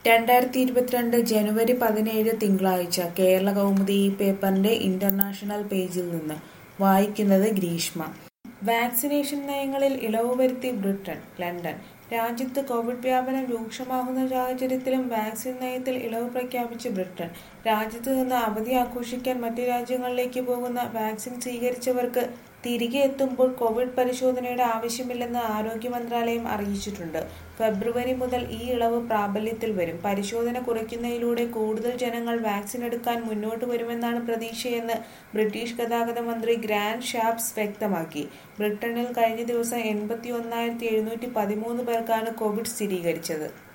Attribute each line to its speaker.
Speaker 1: 2022 ജനുവരി 17 തിങ്കളാഴ്ച കേരള കൗമുദി ഈ പേപ്പറിന്റെ ഇന്റർനാഷണൽ പേജിൽ നിന്ന് വായിക്കുന്നത് ഗ്രീഷ്മ. വാക്സിനേഷൻ നയങ്ങളിൽ ഇളവ് വരുത്തി ബ്രിട്ടൻ. ലണ്ടൻ. രാജ്യത്ത് കോവിഡ് വ്യാപനം രൂക്ഷമാകുന്ന സാഹചര്യത്തിലും വാക്സിൻ നയത്തിൽ ഇളവ് പ്രഖ്യാപിച്ച് ബ്രിട്ടൻ. രാജ്യത്ത് നിന്ന് അവധി ആഘോഷിക്കാൻ മറ്റു രാജ്യങ്ങളിലേക്ക് പോകുന്ന വാക്സിൻ സ്വീകരിച്ചവർക്ക് തിരികെ എത്തുമ്പോൾ കോവിഡ് പരിശോധനയുടെ ആവശ്യമില്ലെന്ന് ആരോഗ്യ മന്ത്രാലയം അറിയിച്ചിട്ടുണ്ട്. ഫെബ്രുവരി മുതൽ ഈ ഇളവ് പ്രാബല്യത്തിൽ വരും. പരിശോധന കുറയ്ക്കുന്നതിലൂടെ കൂടുതൽ ജനങ്ങൾ വാക്സിൻ എടുക്കാൻ മുന്നോട്ട് വരുമെന്നാണ് പ്രതീക്ഷയെന്ന് ബ്രിട്ടീഷ് ഗതാഗത മന്ത്രി ഗ്രാന്റ് ഷാപ്സ് വ്യക്തമാക്കി. ബ്രിട്ടനിൽ കഴിഞ്ഞ ദിവസം 81,713 പേർക്കാണ് കോവിഡ് സ്ഥിരീകരിച്ചത്.